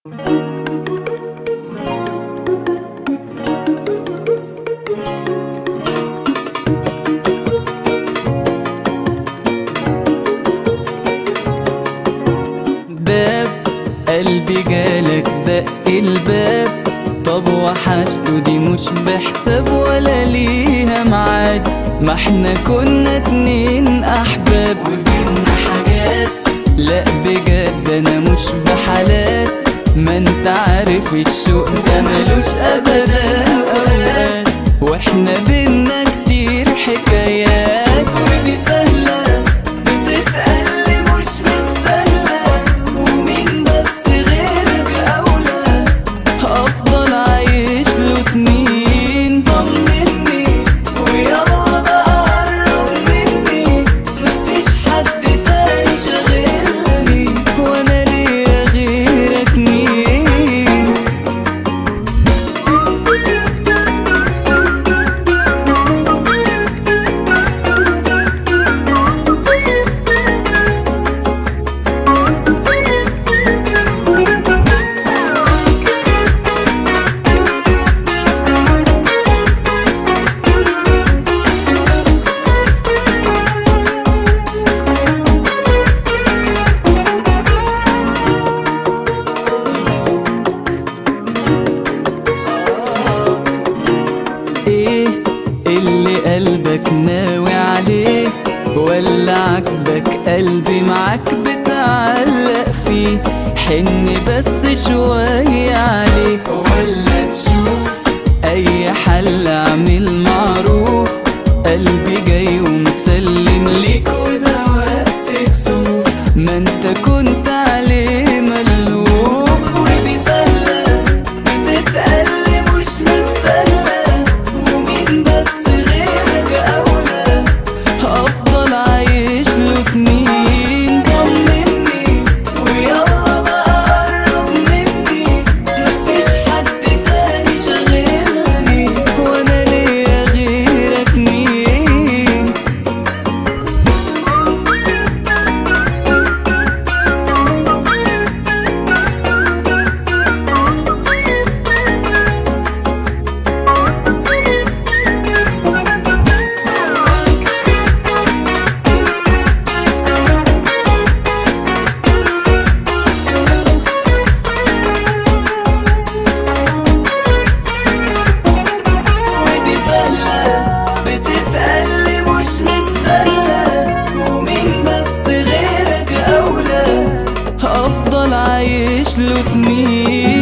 باب قلبي جالك دق الباب، طب وحشته دي مش بحساب ولا ليها ميعاد، ما احنا كنا اتنين احباب وبينا حاجات. لا بجد انا مش بحالات، ما انت عارف الشوق ده ملوش ابدا اوقات، واحنا بينا كتير حكايات. ودي سهلة بتتقل مش مستاهلة، ومين بس غيرك اولى هفضل عايش له سنين. طمني ويلا بقى قرب مني، مفيش حد تاني شاغلني، وانا ليا غيرك مين؟ ايه اللي قلبك ناوي عليه، ولا عجبك قلبي معاك بتعلق فيه؟ حن بس شوية عليه، ولا تشوف اي حل اعمل معروف. قلبي جاي ومسلم ليك وده وقت كسوف، ما انت كنت عليه ملهوف. ودي سهلة بتتقل مش مستاهلة، ومين بس غيرك أولى هفضل عايش له سنين. طمني ويلا بقى قرب مني، مفيش حد تاني شاغلني، وانا ليا غيرك مين؟ ودي سهلة بتتقل مش مستاهلة، ومين بس غيرك أولى هفضل عايش له سنين.